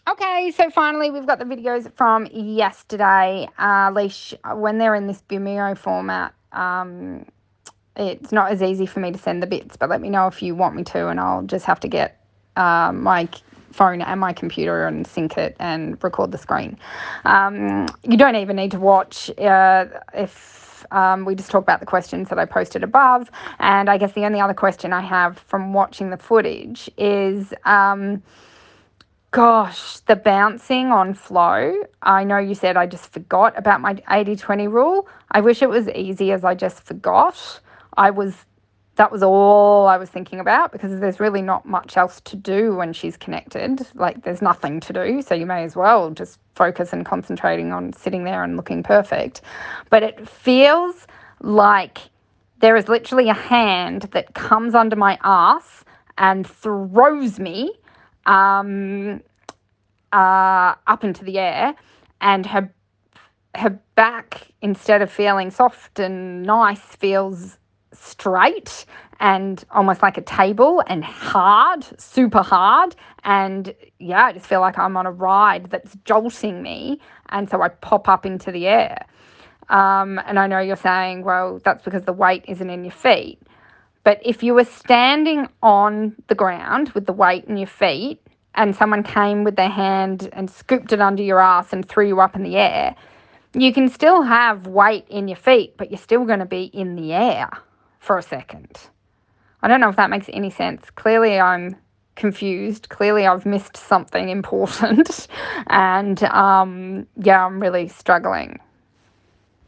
Okay, so finally we've got the videos from yesterday. Leash, when they're in this Vimeo format, it's not as easy for me to send the bits, but let me know if you want me to, and I'll just have to get my phone and my computer and sync it and record the screen. You don't even need to watch if we just talk about the questions that I posted above. And I guess the only other question I have from watching the footage is gosh, the bouncing on flow. I know you said I just forgot about my 80-20 rule. I wish it was easy as I just forgot. I was that was all I was thinking about because there's really not much else to do when she's connected. Like there's nothing to do, so you may as well just focus and concentrating on sitting there and looking perfect. But it feels like there is literally a hand that comes under my ass and throws me um, up into the air, and her back, instead of feeling soft and nice, feels straight and almost like a table and hard, super hard. And yeah, I just feel like I'm on a ride that's jolting me, and so I pop up into the air. And I know you're saying, well, that's because the weight isn't in your feet. But if you were standing on the ground with the weight in your feet and someone came with their hand and scooped it under your ass and threw you up in the air, you can still have weight in your feet, but you're still going to be in the air for a second. I don't know if that makes any sense. Clearly, I'm confused. Clearly, I've missed something important. And yeah, I'm really struggling